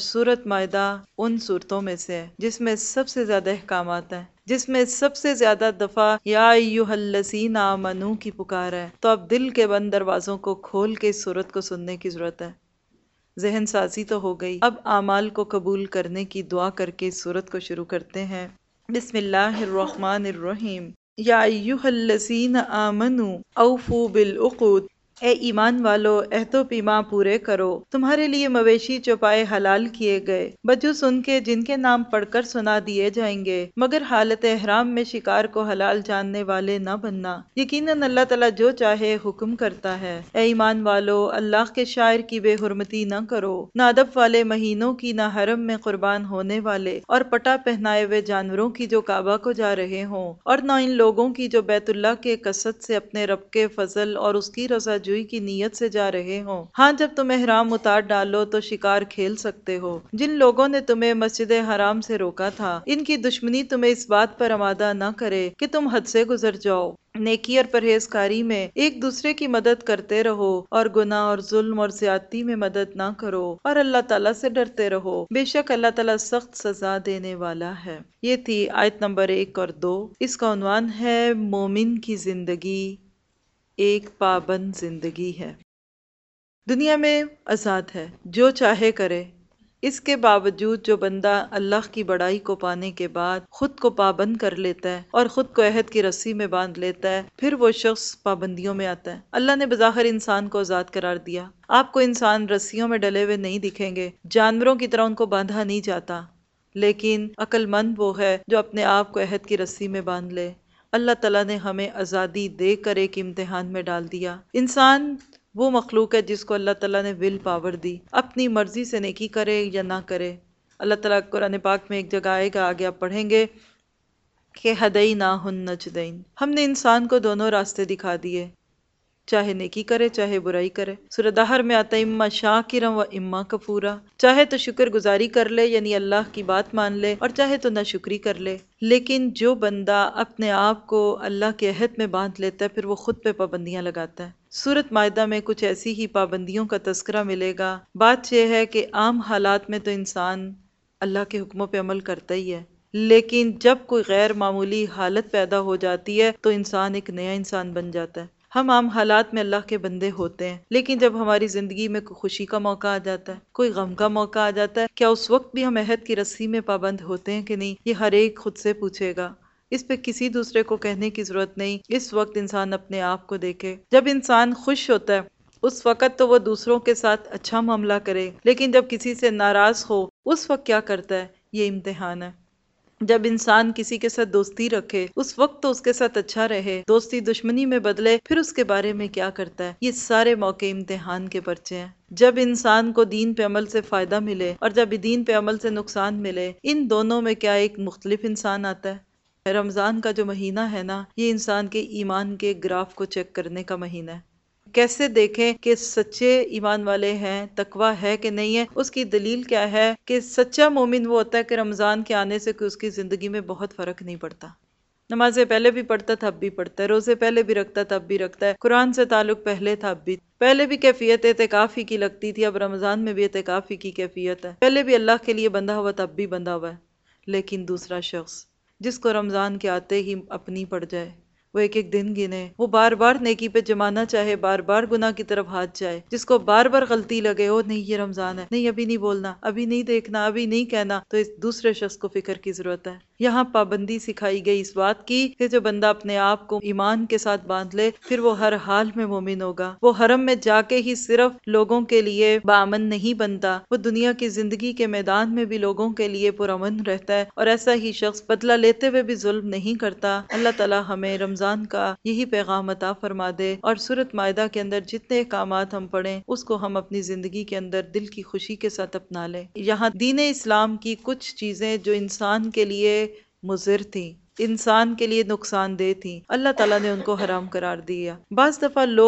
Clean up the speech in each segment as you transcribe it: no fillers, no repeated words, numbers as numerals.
سورۃ مائدہ ان صورتوں میں سے ہے جس میں سب سے زیادہ احکامات ہیں، جس میں سب سے زیادہ دفعہ یا ایھا الذین آمنو کی پکار ہے۔ تو اب دل کے بند دروازوں کو کھول کے اس صورت کو سننے کی ضرورت ہے۔ ذہن سازی تو ہو گئی، اب اعمال کو قبول کرنے کی دعا کر کے اس صورت کو شروع کرتے ہیں۔ بسم اللہ الرحمن الرحیم۔ یا ایھا الذین آمنوا اوفوا بالعقود، اے ایمان والو عہد و پیمان پورے کرو۔ تمہارے لیے مویشی چوپائے حلال کیے گئے بجز ان کے جن کے نام پڑھ کر سنا دیے جائیں گے، مگر حالت احرام میں شکار کو حلال جاننے والے نہ بننا۔ یقیناً اللہ تعالیٰ جو چاہے حکم کرتا ہے۔ اے ایمان والو اللہ کے شاعر کی بے حرمتی نہ کرو، نہ ادب والے مہینوں کی، نہ حرم میں قربان ہونے والے اور پٹا پہنائے ہوئے جانوروں کی جو کعبہ کو جا رہے ہوں، اور نہ ان لوگوں کی جو بیت اللہ کے قصد سے اپنے رب کے فضل اور اس کی رضا جوئی کی نیت سے جا رہے ہوں۔ ہاں جب تم احرام اتار ڈالو تو شکار کھیل سکتے ہو۔ جن لوگوں نے تمہیں مسجد حرام سے روکا تھا، ان کی دشمنی تمہیں اس بات پر آمادہ نہ کرے کہ تم حد سے گزر جاؤ۔ نیکی اور پرہیزکاری میں ایک دوسرے کی مدد کرتے رہو، اور گناہ اور ظلم اور زیادتی میں مدد نہ کرو، اور اللہ تعالیٰ سے ڈرتے رہو، بے شک اللہ تعالیٰ سخت سزا دینے والا ہے۔ یہ تھی آیت نمبر 1 اور 2۔ اس کا عنوان ہے مومن کی زندگی ایک پابند زندگی ہے۔ دنیا میں آزاد ہے، جو چاہے کرے۔ اس کے باوجود جو بندہ اللہ کی بڑائی کو پانے کے بعد خود کو پابند کر لیتا ہے اور خود کو عہد کی رسی میں باندھ لیتا ہے، پھر وہ شخص پابندیوں میں آتا ہے۔ اللہ نے بظاہر انسان کو آزاد قرار دیا۔ آپ کو انسان رسیوں میں ڈلے ہوئے نہیں دکھیں گے، جانوروں کی طرح ان کو باندھا نہیں جاتا، لیکن عقل مند وہ ہے جو اپنے آپ کو عہد کی رسی میں باندھ لے۔ اللہ تعالیٰ نے ہمیں آزادی دے کر ایک امتحان میں ڈال دیا۔ انسان وہ مخلوق ہے جس کو اللہ تعالیٰ نے ول پاور دی، اپنی مرضی سے نیکی کرے یا نہ کرے۔ اللہ تعالیٰ قرآن پاک میں ایک جگہ آئے گا، آگے آپ پڑھیں گے کہ ہدیناہ النجدین، ہم نے انسان کو دونوں راستے دکھا دیے، چاہے نیکی کرے چاہے برائی کرے۔ سورہ دہر میں آتا ہے اما شاکرا و اما کفورا، چاہے تو شکر گزاری کر لے یعنی اللہ کی بات مان لے، اور چاہے تو ناشکری کر لے۔ لیکن جو بندہ اپنے آپ کو اللہ کے عہد میں باندھ لیتا ہے، پھر وہ خود پہ پابندیاں لگاتا ہے۔ سورۃ مائدہ میں کچھ ایسی ہی پابندیوں کا تذکرہ ملے گا۔ بات یہ ہے کہ عام حالات میں تو انسان اللہ کے حکموں پہ عمل کرتا ہی ہے، لیکن جب کوئی غیر معمولی حالت پیدا ہو جاتی ہے تو انسان ایک نیا انسان بن جاتا ہے۔ ہم عام حالات میں اللہ کے بندے ہوتے ہیں، لیکن جب ہماری زندگی میں کوئی خوشی کا موقع آ جاتا ہے، کوئی غم کا موقع آ جاتا ہے، کیا اس وقت بھی ہم عہد کی رسی میں پابند ہوتے ہیں کہ نہیں؟ یہ ہر ایک خود سے پوچھے گا، اس پہ کسی دوسرے کو کہنے کی ضرورت نہیں۔ اس وقت انسان اپنے آپ کو دیکھے۔ جب انسان خوش ہوتا ہے اس وقت تو وہ دوسروں کے ساتھ اچھا معاملہ کرے، لیکن جب کسی سے ناراض ہو اس وقت کیا کرتا ہے؟ یہ امتحان ہے۔ جب انسان کسی کے ساتھ دوستی رکھے اس وقت تو اس کے ساتھ اچھا رہے، دوستی دشمنی میں بدلے پھر اس کے بارے میں کیا کرتا ہے؟ یہ سارے موقع امتحان کے پرچے ہیں۔ جب انسان کو دین پہ عمل سے فائدہ ملے اور جب دین پہ عمل سے نقصان ملے، ان دونوں میں کیا ایک مختلف انسان آتا ہے؟ رمضان کا جو مہینہ ہے نا، یہ انسان کے ایمان کے گراف کو چیک کرنے کا مہینہ ہے۔ کیسے دیکھیں کہ سچے ایمان والے ہیں، تقوی ہے کہ نہیں ہے؟ اس کی دلیل کیا ہے کہ سچا مومن وہ ہوتا ہے کہ رمضان کے آنے سے کوئی اس کی زندگی میں بہت فرق نہیں پڑتا۔ نمازیں پہلے بھی پڑھتا تھا اب بھی پڑھتا ہے، روزے پہلے بھی رکھتا تھا اب بھی رکھتا ہے، قرآن سے تعلق پہلے تھا اب بھی، پہلے بھی کیفیت اعتکاف ہی کی لگتی تھی، اب رمضان میں بھی اعتکاف ہی کی کیفیت ہے، پہلے بھی اللہ کے لیے بندھا ہوا تھا اب بھی بندھا ہوا ہے۔ لیکن دوسرا شخص جس کو رمضان کے آتے ہی اپنی پڑ جائے، وہ ایک ایک دن گنے، وہ بار بار نیکی پہ جمانا چاہے، بار بار گناہ کی طرف ہاتھ جائے، جس کو بار بار غلطی لگے، او نہیں یہ رمضان ہے، نہیں ابھی نہیں بولنا، ابھی نہیں دیکھنا، ابھی نہیں کہنا، تو اس دوسرے شخص کو فکر کی ضرورت ہے۔ یہاں پابندی سکھائی گئی اس بات کی کہ جو بندہ اپنے آپ کو ایمان کے ساتھ باندھ لے پھر وہ ہر حال میں مومن ہوگا۔ وہ حرم میں جا کے ہی صرف لوگوں کے لیے بامن نہیں بنتا، وہ دنیا کی زندگی کے میدان میں بھی لوگوں کے لیے پرامن رہتا ہے، اور ایسا ہی شخص بدلہ لیتے ہوئے بھی ظلم نہیں کرتا۔ اللہ تعالی ہمیں رمضان کا یہی پیغام عطا فرما دے، اور سورۃ مائدہ کے اندر جتنے احکامات ہم پڑھیں اس کو ہم اپنی زندگی کے اندر دل کی خوشی کے ساتھ اپنا لیں۔ یہاں دین اسلام کی کچھ چیزیں جو انسان کے لیے مضر تھیں، انسان کے لیے نقصان دہ تھیں، اللہ تعالیٰ نے ان کو حرام قرار دیا۔ بعض دفعہ لوگ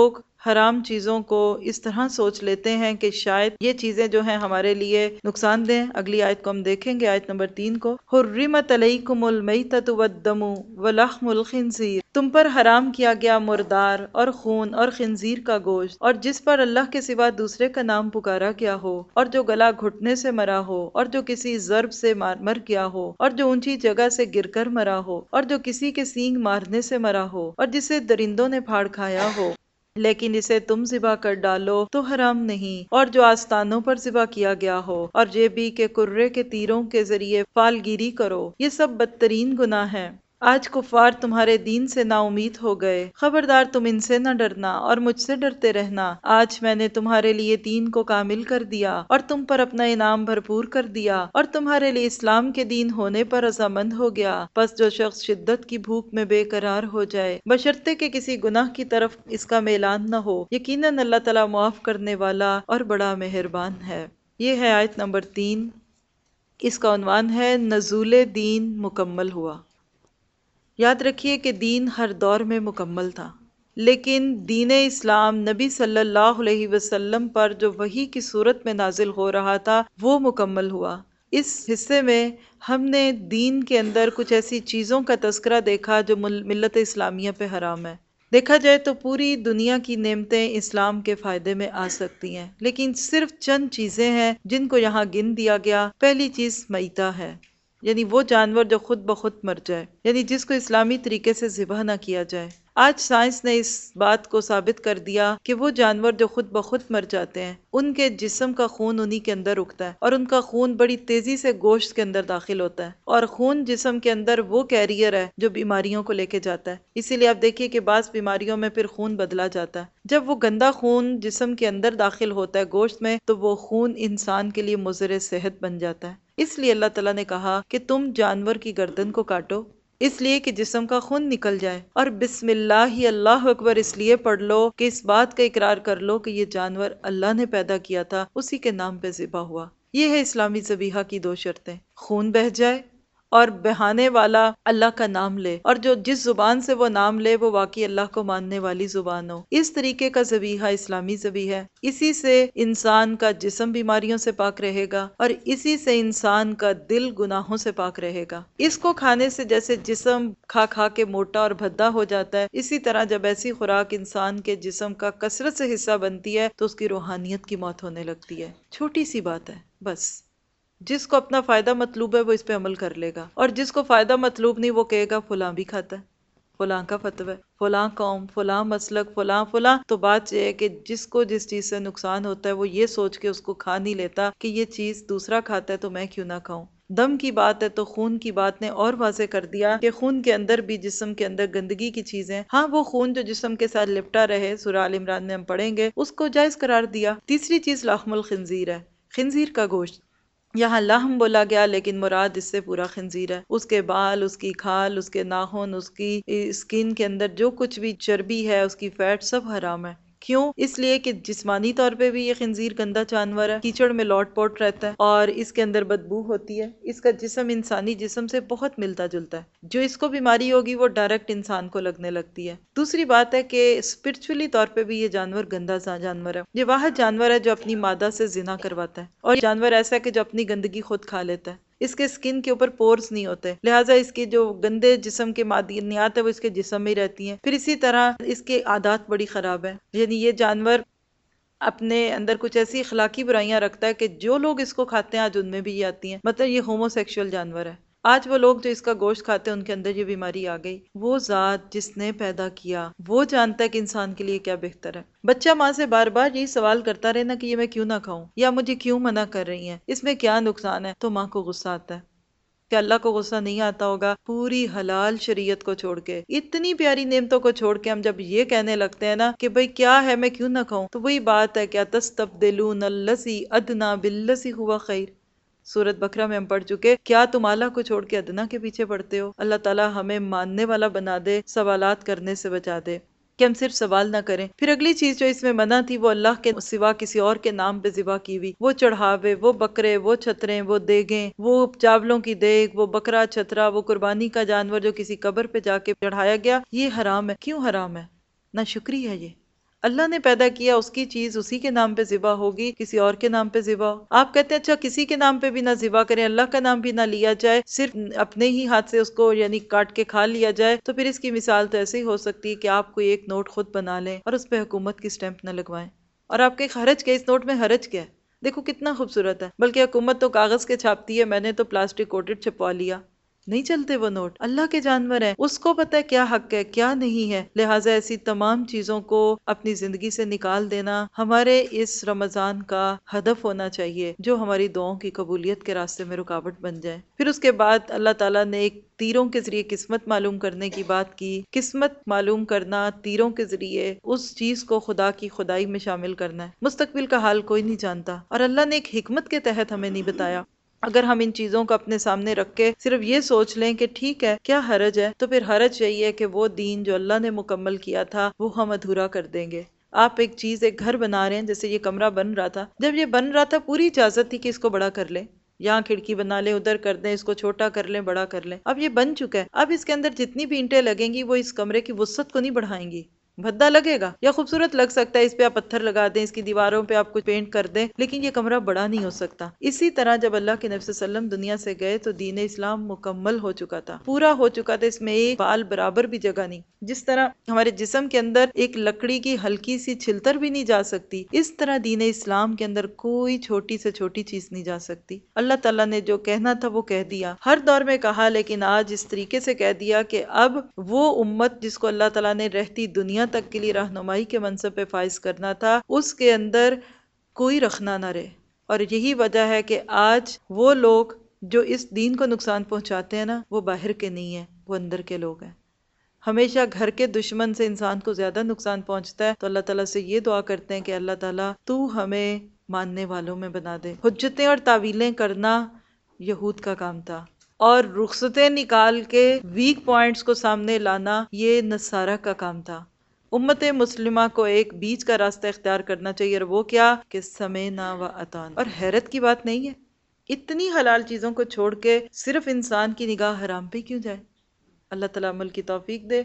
حرام چیزوں کو اس طرح سوچ لیتے ہیں کہ شاید یہ چیزیں جو ہیں ہمارے لیے نقصان دیں۔ اگلی آیت کو ہم دیکھیں گے، آیت نمبر 3 کو، حرمت علیکم المیتۃ والدم ولحم الخنزیر، تم پر حرام کیا گیا مردار اور خون اور خنزیر کا گوشت، اور جس پر اللہ کے سوا دوسرے کا نام پکارا گیا ہو، اور جو گلا گھٹنے سے مرا ہو، اور جو کسی ضرب سے مر گیا ہو، اور جو اونچی جگہ سے گر کر مرا ہو، اور جو کسی کے سینگ مارنے سے مرا ہو، اور جسے درندوں نے پھاڑ کھایا ہو، لیکن اسے تم ذبح کر ڈالو تو حرام نہیں، اور جو آستانوں پر ذبح کیا گیا ہو، اور یہ بھی کہ کرے کے تیروں کے ذریعے فالگیری کرو، یہ سب بدترین گناہ ہے۔ آج کفار تمہارے دین سے نا امید ہو گئے، خبردار تم ان سے نہ ڈرنا اور مجھ سے ڈرتے رہنا۔ آج میں نے تمہارے لیے دین کو کامل کر دیا اور تم پر اپنا انعام بھرپور کر دیا، اور تمہارے لیے اسلام کے دین ہونے پر رضامند ہو گیا۔ پس جو شخص شدت کی بھوک میں بے قرار ہو جائے، بشرطے کہ کسی گناہ کی طرف اس کا میلان نہ ہو، یقیناً اللہ تعالیٰ معاف کرنے والا اور بڑا مہربان ہے۔ یہ ہے آیت نمبر 3، اس کا عنوان ہے نزول دین مکمل ہوا۔ یاد رکھیے کہ دین ہر دور میں مکمل تھا، لیکن دین اسلام نبی صلی اللہ علیہ وسلم پر جو وحی کی صورت میں نازل ہو رہا تھا وہ مکمل ہوا۔ اس حصے میں ہم نے دین کے اندر کچھ ایسی چیزوں کا تذکرہ دیکھا جو ملت اسلامیہ پہ حرام ہے۔ دیکھا جائے تو پوری دنیا کی نعمتیں اسلام کے فائدے میں آ سکتی ہیں، لیکن صرف چند چیزیں ہیں جن کو یہاں گن دیا گیا۔ پہلی چیز میتہ ہے، یعنی وہ جانور جو خود بخود مر جائے، یعنی جس کو اسلامی طریقے سے ذبح نہ کیا جائے۔ آج سائنس نے اس بات کو ثابت کر دیا کہ وہ جانور جو خود بخود مر جاتے ہیں، ان کے جسم کا خون انہی کے اندر رکتا ہے، اور ان کا خون بڑی تیزی سے گوشت کے اندر داخل ہوتا ہے، اور خون جسم کے اندر وہ کیریئر ہے جو بیماریوں کو لے کے جاتا ہے۔ اسی لیے آپ دیکھیے کہ بعض بیماریوں میں پھر خون بدلا جاتا ہے۔ جب وہ گندا خون جسم کے اندر داخل ہوتا ہے گوشت میں، تو وہ خون انسان کے لیے مضر صحت بن جاتا ہے۔ اس لیے اللہ تعالیٰ نے کہا کہ تم جانور کی گردن کو کاٹو، اس لیے کہ جسم کا خون نکل جائے، اور بسم اللہ اللہ اکبر اس لیے پڑھ لو کہ اس بات کا اقرار کر لو کہ یہ جانور اللہ نے پیدا کیا تھا، اسی کے نام پہ ذبح ہوا۔ یہ ہے اسلامی ذبیحہ کی دو شرطیں، خون بہہ جائے اور بہانے والا اللہ کا نام لے، اور جو جس زبان سے وہ نام لے وہ واقعی اللہ کو ماننے والی زبان ہو۔ اس طریقے کا ذبیحہ اسلامی ذبیحہ ہے۔ اسی سے انسان کا جسم بیماریوں سے پاک رہے گا، اور اسی سے انسان کا دل گناہوں سے پاک رہے گا۔ اس کو کھانے سے جیسے جسم کھا کھا کے موٹا اور بھدا ہو جاتا ہے، اسی طرح جب ایسی خوراک انسان کے جسم کا کثرت سے حصہ بنتی ہے تو اس کی روحانیت کی موت ہونے لگتی ہے۔ چھوٹی سی بات ہے بس، جس کو اپنا فائدہ مطلوب ہے وہ اس پہ عمل کر لے گا، اور جس کو فائدہ مطلوب نہیں وہ کہے گا فلاں بھی کھاتا ہے، فلاں کا فتوی ہے، فلاں قوم، فلاں مسلک، فلاں فلاں۔ تو بات یہ ہے کہ جس کو جس چیز سے نقصان ہوتا ہے وہ یہ سوچ کے اس کو کھا نہیں لیتا کہ یہ چیز دوسرا کھاتا ہے تو میں کیوں نہ کھاؤں۔ دم کی بات ہے تو خون کی بات نے اور واضح کر دیا کہ خون کے اندر بھی جسم کے اندر گندگی کی چیزیں، ہاں وہ خون جو جسم کے ساتھ لپٹا رہے، سورہ آل عمران میں ہم پڑھیں گے، اس کو جائز قرار دیا۔ تیسری چیز لحم الخنزیر ہے، خنزیر کا گوشت۔ یہاں لحم بولا گیا لیکن مراد اس سے پورا خنزیر ہے، اس کے بال، اس کی کھال، اس کے ناخن، اس کی اسکن کے اندر جو کچھ بھی چربی ہے، اس کی فیٹ، سب حرام ہے۔ کیوں؟ اس لیے کہ جسمانی طور پہ بھی یہ خنزیر گندا جانور ہے، کیچڑ میں لوٹ پوٹ رہتا ہے، اور اس کے اندر بدبو ہوتی ہے۔ اس کا جسم انسانی جسم سے بہت ملتا جلتا ہے، جو اس کو بیماری ہوگی وہ ڈائریکٹ انسان کو لگنے لگتی ہے۔ دوسری بات ہے کہ اسپرچولی طور پہ بھی یہ جانور گندا سا جانور ہے۔ یہ واحد جانور ہے جو اپنی مادہ سے زنا کرواتا ہے، اور جانور ایسا ہے کہ جو اپنی گندگی خود کھا لیتا ہے۔ اس کے سکن کے اوپر پورز نہیں ہوتے، لہٰذا اس کی جو گندے جسم کے معدنیات ہے وہ اس کے جسم میں ہی رہتی ہیں۔ پھر اسی طرح اس کے عادات بڑی خراب ہیں، یعنی یہ جانور اپنے اندر کچھ ایسی اخلاقی برائیاں رکھتا ہے کہ جو لوگ اس کو کھاتے ہیں آج ان میں بھی یہ آتی ہیں، مطلب یہ ہومو سیکشول جانور ہے۔ آج وہ لوگ جو اس کا گوشت کھاتے ہیں ان کے اندر یہ بیماری آ گئی۔ وہ ذات جس نے پیدا کیا وہ جانتا ہے کہ انسان کے لیے کیا بہتر ہے۔ بچہ ماں سے بار بار یہی سوال کرتا رہے نا کہ یہ میں کیوں نہ کھاؤں، یا مجھے کیوں منع کر رہی ہیں، اس میں کیا نقصان ہے، تو ماں کو غصہ آتا ہے کہ اللہ کو غصہ نہیں آتا ہوگا پوری حلال شریعت کو چھوڑ کے، اتنی پیاری نعمتوں کو چھوڑ کے ہم جب یہ کہنے لگتے ہیں نا کہ بھئی کیا ہے میں کیوں نہ کھاؤں، تو وہی بات ہے کیا تستبدلون الذی ادنی بالذی هو خیر۔ سورۃ بقرہ میں ہم پڑھ چکے، کیا تم اعلیٰ کو چھوڑ کے ادنا کے پیچھے پڑتے ہو۔ اللہ تعالیٰ ہمیں ماننے والا بنا دے، سوالات کرنے سے بچا دے کہ ہم صرف سوال نہ کریں۔ پھر اگلی چیز جو اس میں منع تھی وہ اللہ کے سوا کسی اور کے نام پہ ذبح کی ہوئی، وہ چڑھاوے، وہ بکرے، وہ چھتریں، وہ دیگیں، وہ چاولوں کی دیگ، وہ بکرا چھترا، وہ قربانی کا جانور جو کسی قبر پہ جا کے چڑھایا گیا، یہ حرام ہے۔ کیوں حرام ہے؟ نہ شکری ہے یہ، اللہ نے پیدا کیا، اس کی چیز اسی کے نام پہ ذبح ہوگی، کسی اور کے نام پہ ذبح ہو؟ آپ کہتے ہیں اچھا کسی کے نام پہ بھی نہ ذبح کریں، اللہ کا نام بھی نہ لیا جائے، صرف اپنے ہی ہاتھ سے اس کو یعنی کاٹ کے کھا لیا جائے، تو پھر اس کی مثال تو ایسے ہی ہو سکتی ہے کہ آپ کوئی ایک نوٹ خود بنا لیں اور اس پہ حکومت کی سٹیمپ نہ لگوائیں، اور آپ کے حرج کیا، اس نوٹ میں حرج کیا ہے؟ دیکھو کتنا خوبصورت ہے، بلکہ حکومت تو کاغذ کے چھاپتی ہے، میں نے تو پلاسٹک کوٹڈ چھپوا لیا، نہیں چلتے وہ نوٹ، اللہ کے جانور ہیں، اس کو پتہ ہے کیا حق ہے کیا نہیں ہے، لہٰذا ایسی تمام چیزوں کو اپنی زندگی سے نکال دینا ہمارے اس رمضان کا ہدف ہونا چاہیے، جو ہماری دعاؤں کی قبولیت کے راستے میں رکاوٹ بن جائے۔ پھر اس کے بعد اللہ تعالیٰ نے ایک تیروں کے ذریعے قسمت معلوم کرنے کی بات کی، قسمت معلوم کرنا تیروں کے ذریعے اس چیز کو خدا کی خدائی میں شامل کرنا ہے، مستقبل کا حال کوئی نہیں جانتا، اور اللہ نے ایک حکمت کے تحت ہمیں نہیں بتایا۔ اگر ہم ان چیزوں کو اپنے سامنے رکھ کے صرف یہ سوچ لیں کہ ٹھیک ہے کیا حرج ہے، تو پھر حرج یہی ہے کہ وہ دین جو اللہ نے مکمل کیا تھا وہ ہم ادھورا کر دیں گے۔ آپ ایک چیز، ایک گھر بنا رہے ہیں، جیسے یہ کمرہ بن رہا تھا، جب یہ بن رہا تھا پوری اجازت تھی کہ اس کو بڑا کر لیں، یہاں کھڑکی بنا لیں، ادھر کر دیں، اس کو چھوٹا کر لیں، بڑا کر لیں، اب یہ بن چکا ہے، اب اس کے اندر جتنی بھی اینٹیں لگیں گی وہ اس کمرے کی وسعت کو نہیں بڑھائیں گی، بھدا لگے گا یا خوبصورت لگ سکتا ہے، اس پہ آپ پتھر لگا دیں، اس کی دیواروں پہ آپ کچھ پینٹ کر دیں، لیکن یہ کمرہ بڑا نہیں ہو سکتا۔ اسی طرح جب اللہ کے نبی صلی اللہ علیہ وسلم دنیا سے گئے تو دین اسلام مکمل ہو چکا تھا، پورا ہو چکا تھا، اس میں ایک بال برابر بھی جگہ نہیں۔ جس طرح ہمارے جسم کے اندر ایک لکڑی کی ہلکی سی چھلتر بھی نہیں جا سکتی، اس طرح دین اسلام کے اندر کوئی چھوٹی سے چھوٹی چیز نہیں جا سکتی۔ اللہ تعالیٰ نے جو کہنا تھا وہ کہہ دیا، ہر دور میں کہا، لیکن آج اس طریقے سے کہہ دیا کہ اب وہ امت جس کو اللہ تعالیٰ نے رہتی دنیا تک کے لیے رہنمائی کے منصب پہ فائز کرنا تھا، اس کے اندر کوئی رخنا نہ رہے، اور یہی وجہ ہے کہ آج وہ لوگ جو اس دین کو نقصان پہنچاتے ہیں نا، وہ باہر کے نہیں ہیں، وہ اندر کے لوگ ہیں۔ ہمیشہ گھر کے دشمن سے انسان کو زیادہ نقصان پہنچتا ہے، تو اللہ تعالیٰ سے یہ دعا کرتے ہیں کہ اللہ تعالیٰ تو ہمیں ماننے والوں میں بنا دے۔ حجتیں اور تعویلیں کرنا یہود کا کام تھا، اور رخصتیں نکال کے ویک پوائنٹس کو سامنے لانا یہ نصارہ کا کام تھا۔ امت مسلمہ کو ایک بیچ کا راستہ اختیار کرنا چاہیے، اور وہ کیا کہ سمینا و اطعنا۔ اور حیرت کی بات نہیں ہے، اتنی حلال چیزوں کو چھوڑ کے صرف انسان کی نگاہ حرام پہ کیوں جائے؟ اللہ تعالیٰ عمل کی توفیق دے۔